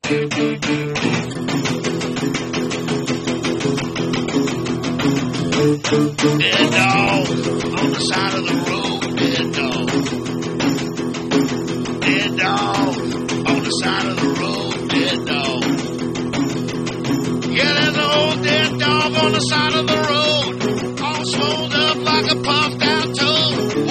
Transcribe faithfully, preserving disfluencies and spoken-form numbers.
Dead dog on the side of the road. Dead dog. Dead dog on the side of the road. Dead dog. Yeah, there's an old dead dog on the side of the road, all swelled up like a puffed out toad.